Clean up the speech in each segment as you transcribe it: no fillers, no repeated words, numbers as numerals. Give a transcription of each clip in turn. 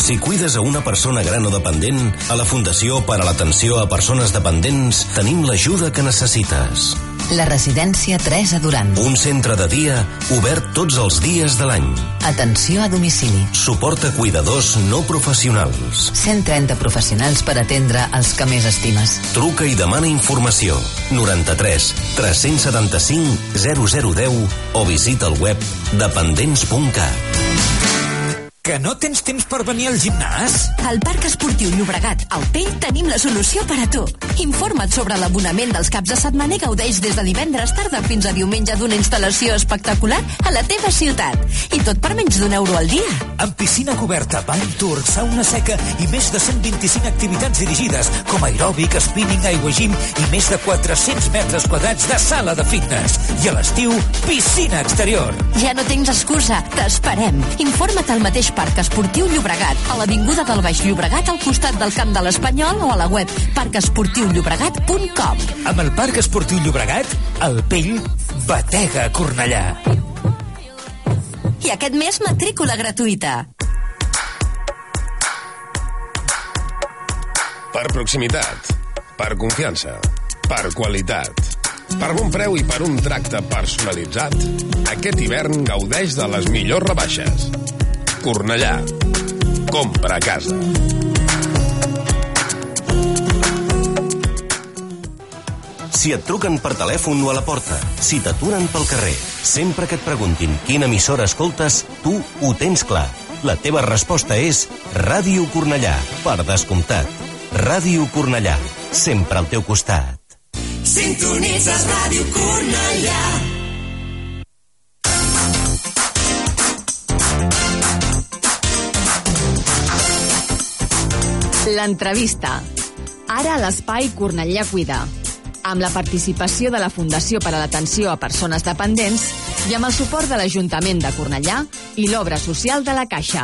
Si cuides a una persona gran o dependent, a la Fundació per a l'Atenció a Persones Dependents tenim l'ajuda que necessites. La residència Teresa Duran. Un centre de dia obert tots els dies de l'any. Atenció a domicili. Suport a cuidadors no professionals. 130 professionals per atendre els que més estimes. Truca i demana informació. 93 375 0010 o visita el web dependents.cat. Que no tens temps per venir al gimnàs? Al Parc Esportiu Llobregat, al Pell, tenim la solució per a tu. Informa't sobre l'abonament dels caps de setmana i gaudeix des de divendres tarda fins a diumenge d'una instal·lació espectacular a la teva ciutat. I tot per menys d'€1 al dia. Amb piscina coberta, bany turc, sauna seca i més de 125 activitats dirigides, com aeròbic, spinning, aiguagim i més de 400 metres quadrats de sala de fitness. I a l'estiu, piscina exterior. Ja no tens excusa, t'esperem. Informa't al mateix Parc Esportiu Llobregat, a l'Avinguda del Baix Llobregat, al costat del Camp de l'Espanyol, o a la web parcesportiullobregat.com. Amb el Parc Esportiu Llobregat, el Pell batega a Cornellà. I aquest mes matrícula gratuïta. Per proximitat, per confiança, per qualitat, per bon preu i per un tracte personalitzat, aquest hivern gaudeix de les millors rebaixes. Cornellà, compra a casa. Si et truquen per telèfon o a la porta, si t'aturen pel carrer, sempre que et preguntin quina emissora escoltes, tu ho tens clar. La teva resposta és Ràdio Cornellà, per descomptat. Ràdio Cornellà, sempre al teu costat. Sintonitzes Ràdio Cornellà. L'entrevista. Ara a l'Espai Cornellà Cuida. Amb la participació de la Fundació per a l'Atenció a Persones Dependents i amb el suport de l'Ajuntament de Cornellà i l'Obra Social de la Caixa.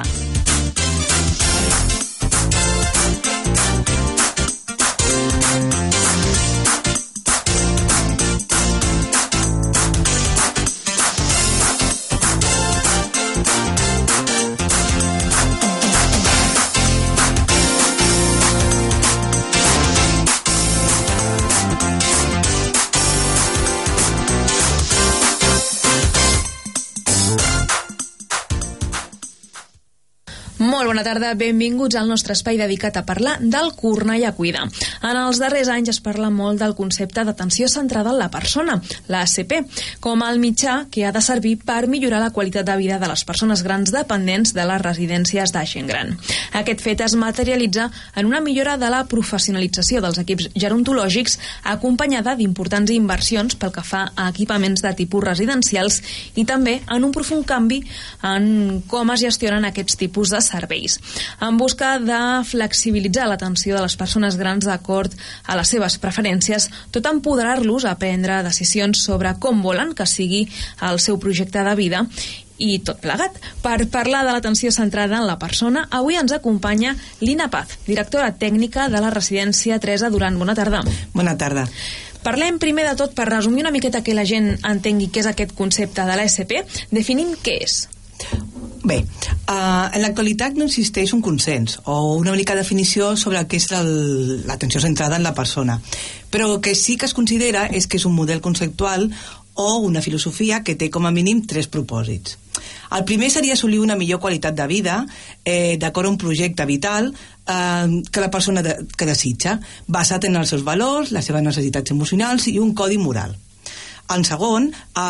Molt bona tarda, benvinguts al nostre espai dedicat a parlar del Cornellà Cuida. En els darrers anys es parla molt del concepte d'atenció centrada en la persona, l'ACP, com el mitjà que ha de servir per millorar la qualitat de vida de les persones grans dependents de les residències de gent gran. Aquest fet es materialitza en una millora de la professionalització dels equips gerontològics, acompanyada d'importants inversions pel que fa a equipaments de tipus residencials i també en un profund canvi en com es gestionen aquests tipus de serveis. En busca de flexibilitzar l'atenció de les persones grans d'acord a les seves preferències, tot empoderar-los a prendre decisions sobre com volen que sigui el seu projecte de vida i tot plegat. Per parlar de l'atenció centrada en la persona, avui ens acompanya Lina Paz, directora tècnica de la residència Teresa Duran. Bona tarda. Bona tarda. Parlem primer de tot per resumir una miqueta que la gent entengui què és aquest concepte de l'ASP. Definim què és. Bé, en l'actualitat no existeix un consens o una única definició sobre el que és l'atenció centrada en la persona, però el que sí que es considera és que és un model conceptual o una filosofia que té com a mínim 3 propòsits. El primer seria assolir una millor qualitat de vida d'acord a un projecte vital que la persona que desitja, basat en els seus valors, les seves necessitats emocionals i un codi moral. En segon,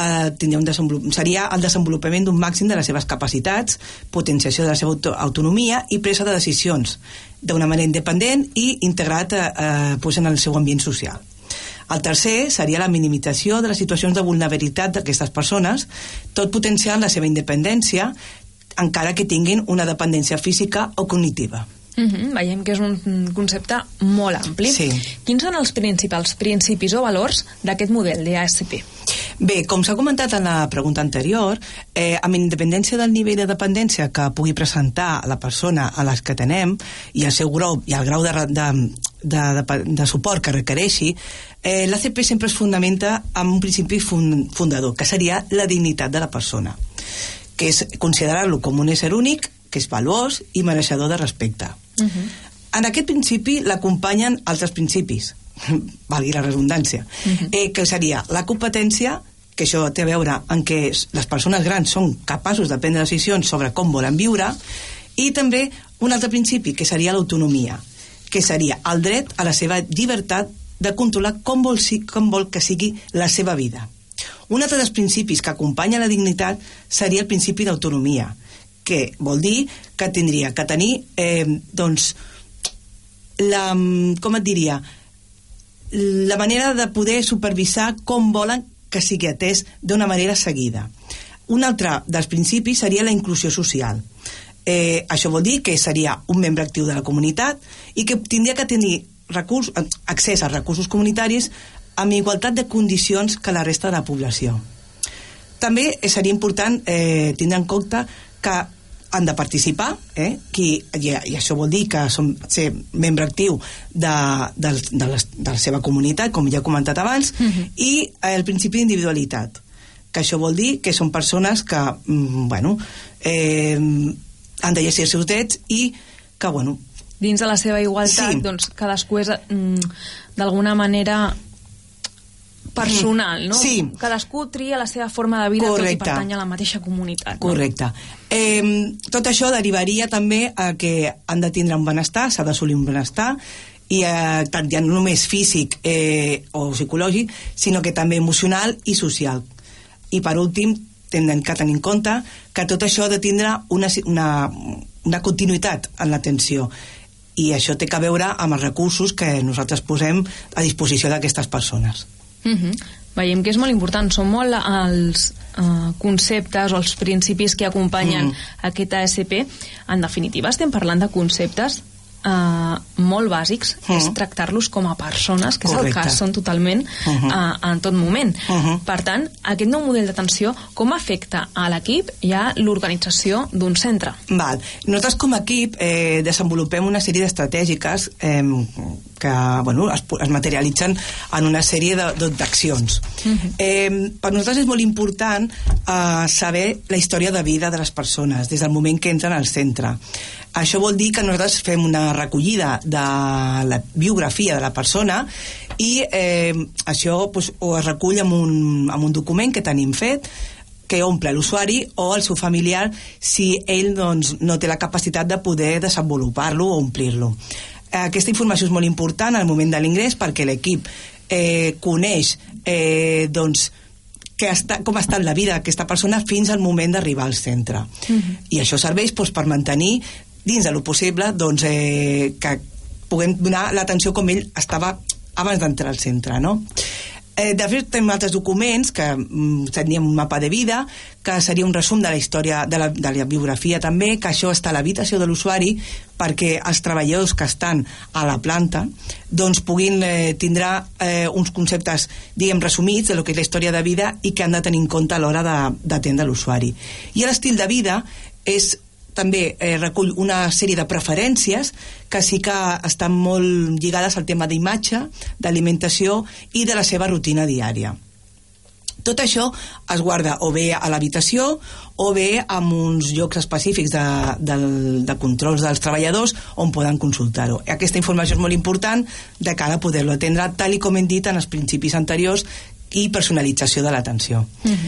seria el desenvolupament d'un màxim de les seves capacitats, potenciació de la seva autonomia i presa de decisions d'una manera independent i integrat en el seu ambient social. El tercer seria la minimització de les situacions de vulnerabilitat d'aquestes persones, tot potenciant la seva independència, encara que tinguin una dependència física o cognitiva. Veiem que és un concepte molt ampli. Sí. Quins són els principals principis o valors d'aquest model d'ASP? Bé, com s'ha comentat en la pregunta anterior, amb independència del nivell de dependència que pugui presentar la persona a les que atenem i el seu grau i el grau de suport que requereixi, l'ACP sempre es fundamenta en un principi fundador, que seria la dignitat de la persona, que és considerar-lo com un ésser únic que és valuós i mereixedor de respecte. En aquest principi l'acompanyen altres principis, valgui la redundància, que seria la competència, que això té a veure en què les persones grans són capaços de prendre decisions sobre com volen viure, i també un altre principi, que seria l'autonomia, que seria el dret a la seva llibertat de controlar com vol que sigui la seva vida. Un altre dels principis que acompanya la dignitat seria el principi d'autonomia, que vol dir que tindria que tenir la manera de poder supervisar com volen que sigui atès d'una manera seguida. Un altre dels principis seria la inclusió social. Això vol dir que seria un membre actiu de la comunitat i que tindria que tenir accés a recursos comunitaris amb igualtat de condicions que la resta de la població. També seria important tindre en compte que han de participar, i això vol dir que ser membre actiu de la seva comunitat, com ja he comentat abans, i el principi d'individualitat, que això vol dir que són persones que han d'exercir els seus drets i que, dins de la seva igualtat, doncs cadascú és d'alguna manera personal, no? Sí. Cadascú tria la seva forma de vida, correcte, tot i pertany a la mateixa comunitat. Correcte. Tot això derivaria també a que han de tindre un benestar, s'ha d'assolir un benestar, i tant ja no només físic o psicològic, sinó que també emocional i social. I per últim, tenen que tenir en compte que tot això ha de tindre una continuïtat en l'atenció, i això té a veure amb els recursos que nosaltres posem a disposició d'aquestes persones. Veiem que és molt important, són molt els conceptes o els principis que acompanyen aquest ASP. En definitiva, estem parlant de conceptes molt bàsics, és tractar-los com a persones, que és el cas, són totalment en tot moment. Per tant, aquest nou model d'atenció com afecta a l'equip i a l'organització d'un centre? Nosaltres com a equip desenvolupem una sèrie d'estratègiques que es materialitzen en una sèrie d'accions. Per nosaltres és molt important saber la història de vida de les persones des del moment que entren al centre. Això vol dir que nosaltres fem una recollida de la biografia de la persona i això ho es recull amb un document que tenim fet, que omple l'usuari o el seu familiar si ell no té la capacitat de poder desenvolupar-lo o omplir-lo. Aquesta informació és molt important al moment de l'ingrés perquè l'equip coneix com ha estat la vida d'aquesta persona fins al moment d'arribar al centre. I això serveix per mantenir dins de lo possible que puguem donar l'atenció com ell estava abans d'entrar al centre, no? De fet, tenim altres documents que teníem un mapa de vida, que seria un resum de la història de la biografia també, que això està a l'habitació de l'usuari perquè els treballadors que estan a la planta puguin tindre uns conceptes, resumits de lo que és la història de vida i que han de tenir en compte a l'hora d'atendre l'usuari. I l'estil de vida també recull una sèrie de preferències que sí que estan molt lligades al tema d'imatge, d'alimentació i de la seva rutina diària. Tot això es guarda o bé a l'habitació o bé en uns llocs específics de controls dels treballadors on poden consultar-ho. Aquesta informació és molt important de cara a poder-lo atendre tal i com hem dit en els principis anteriors i personalització de l'atenció.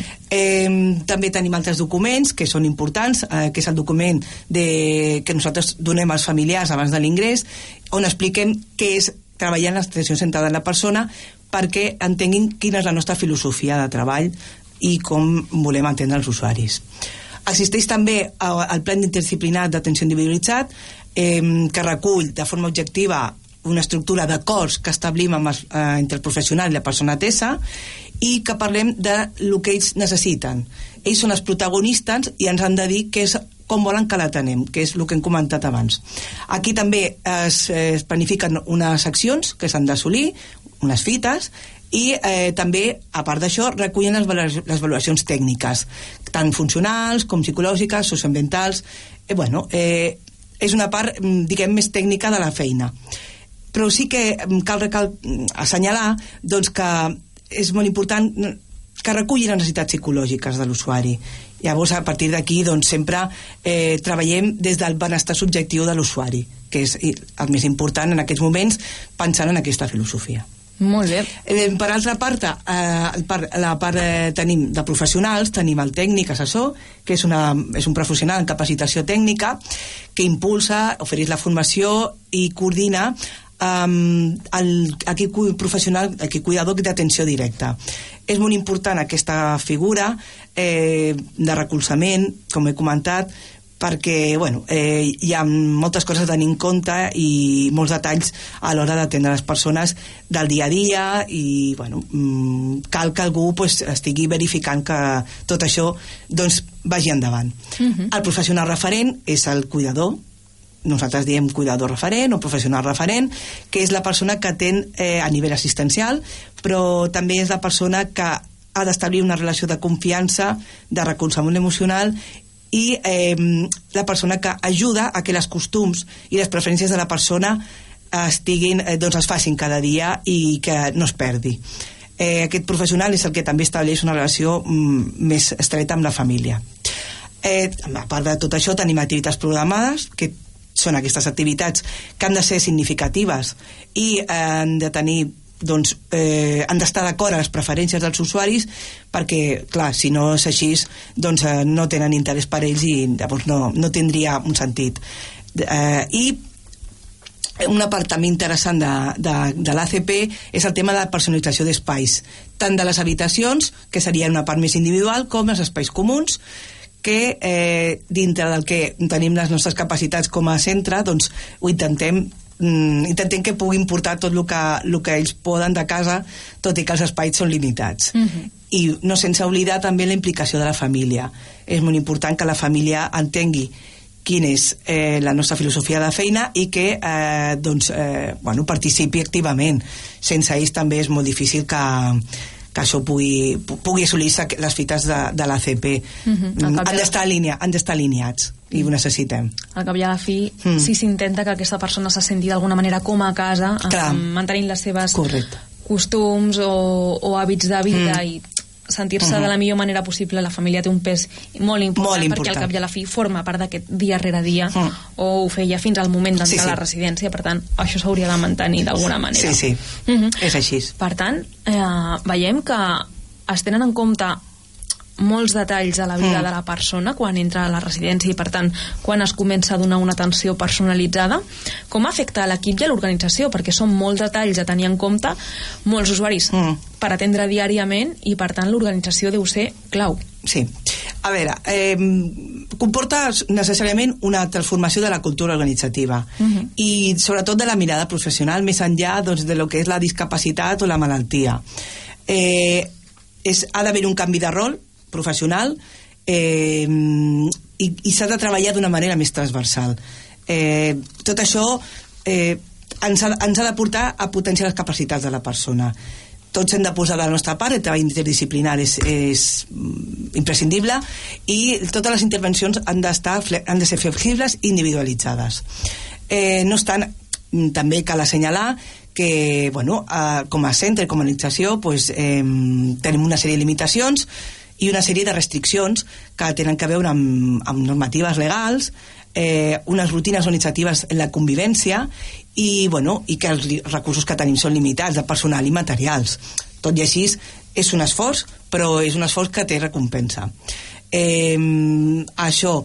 També tenim altres documents que són importants, que és el document que nosaltres donem als familiars abans de l'ingrés, on expliquem què és treballar en l'atenció centrada en la persona perquè entenguin quina és la nostra filosofia de treball i com volem atendre els usuaris. Existeix també el Pla Interdisciplinari d'atenció individualitzat, que recull de forma objectiva una estructura d'acords que establim entre el professional i la persona atesa i que parlem de lo que ells necessiten. Ells són els protagonistes i ens han de dir com volen que l'atenem, que és el que hem comentat abans. Aquí també es planifiquen unes accions que s'han d'assolir, unes fites, i també, a part d'això, recullen les valoracions tècniques, tant funcionals com psicològiques, socioambientals. És una part, més tècnica de la feina. Però sí que cal assenyalar que és molt important que reculli les necessitats psicològiques de l'usuari. Llavors, a partir d'aquí, doncs, sempre treballem des del benestar subjectiu de l'usuari, que és el més important en aquests moments, pensant en aquesta filosofia. Molt bé. Per altra part, tenim de professionals, tenim el tècnic assessor, que és un professional en capacitació tècnica que impulsa, ofereix la formació i coordina l'equip professional, l'equip cuidador d'atenció directa. És molt important aquesta figura de recolzament, com he comentat, perquè hi ha moltes coses a tenir en compte i molts detalls a l'hora d'atendre les persones del dia a dia i cal que algú estigui verificant que tot això vagi endavant. El professional referent és el cuidador, nosaltres diem cuidador referent o professional referent, que és la persona que atén a nivell assistencial, però també és la persona que ha d'establir una relació de confiança, de recolzament emocional i la persona que ajuda a que els costums i les preferències de la persona es facin cada dia i que no es perdi. Aquest professional és el que també estableix una relació més estreta amb la família. A part de tot això, tenim activitats programades, que són aquestes activitats que han de ser significatives i han de tenir han d'estar d'acord a les preferències dels usuaris perquè, clar, si no és així no tenen interès per ells i llavors no tindria un sentit. I una part també interessant de l'ACP és el tema de la personalització d'espais, tant de les habitacions, que seria una part més individual, com els espais comuns, que dintre del que tenim les nostres capacitats com a centre, doncs ho intentem que puguin portar tot el que ells poden de casa, tot i que els espais són limitats. I no sense oblidar també la implicació de la família. És molt important que la família entengui quina és la nostra filosofia de feina i que participi activament. Sense ells també és molt difícil que això pugui assolir-se les fites de l'ACP. Han d'estar alineats i ho necessitem. Al cap i a la fi, si s'intenta que aquesta persona se senti d'alguna manera com a casa, mantenint les seves costums o hàbits de vida i sentir-se de la millor manera possible, la família té un pes molt important perquè al cap i a la fi forma part d'aquest dia rere dia o ho feia fins al moment d'entrar a la residència, per tant això s'hauria de mantenir d'alguna manera. Sí, és així. Per tant, veiem que es tenen en compte molts detalls de la vida de la persona quan entra a la residència i per tant quan es comença a donar una atenció personalitzada. Com afecta a l'equip i a l'organització? Perquè són molts detalls a tenir en compte, molts usuaris per atendre diàriament i per tant l'organització deu ser clau. Sí. A veure, comporta necessàriament una transformació de la cultura organitzativa i sobretot de la mirada professional més enllà de lo que és la discapacitat o la malaltia. Ha d'haver un canvi de rol professional i s'ha de treballar d'una manera més transversal. Tot això ens ha de portar a potenciar les capacitats de la persona. Tots hem de posar de la nostra part, el treball interdisciplinar és imprescindible i totes les intervencions han de ser flexibles i individualitzades. No obstant, també cal assenyalar que com a centre, com a organització, tenim una sèrie de limitacions i una sèrie de restriccions que tenen a veure amb normatives legals, unes rutines organitzatives en la convivència i que els recursos que tenim són limitats de personal i materials. Tot i així és un esforç, però és un esforç que té recompensa. Això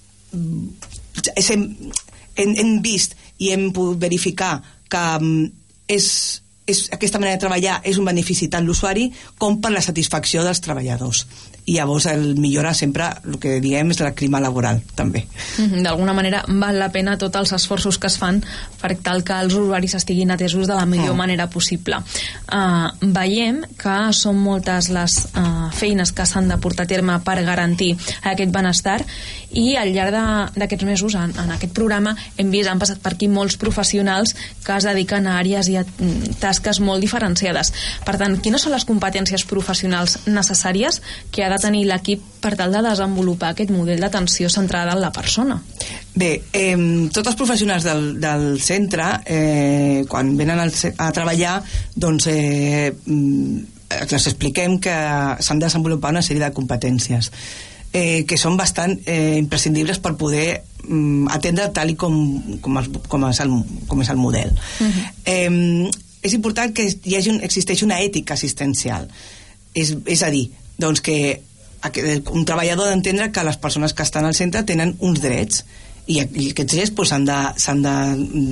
hem vist i hem pogut verificar que aquesta manera de treballar és un benefici tant l'usuari com per la satisfacció dels treballadors. I llavors el millora sempre, el que diem és el clima laboral també. D'alguna manera val la pena tots els esforços que es fan per tal que els usuaris estiguin atesos de la millor manera possible. Veiem que són moltes les feines que s'han de portar a terme per garantir aquest benestar i al llarg d'aquests mesos en aquest programa hem vist, han passat per aquí molts professionals que es dediquen a àrees i a tasques molt diferenciades. Per tant, quines són les competències professionals necessàries que ha de tenir l'equip per tal de desenvolupar aquest model d'atenció centrada en la persona? Bé, tots els professionals del centre quan venen a treballar doncs els expliquem que s'han de desenvolupar una sèrie de competències. que són bastant imprescindibles per poder atendre tal i com és el model. És important que existeixi una ètica assistencial, és a dir, doncs que un treballador ha d'entendre que les persones que estan al centre tenen uns drets i aquests drets doncs, s'han de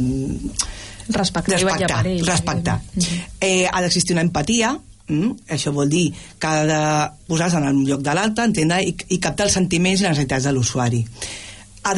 respectar. Ha d'existir una empatia. Això vol dir que ha de posar-se en el lloc de l'altre, entendre i captar els sentiments i les necessitats de l'usuari.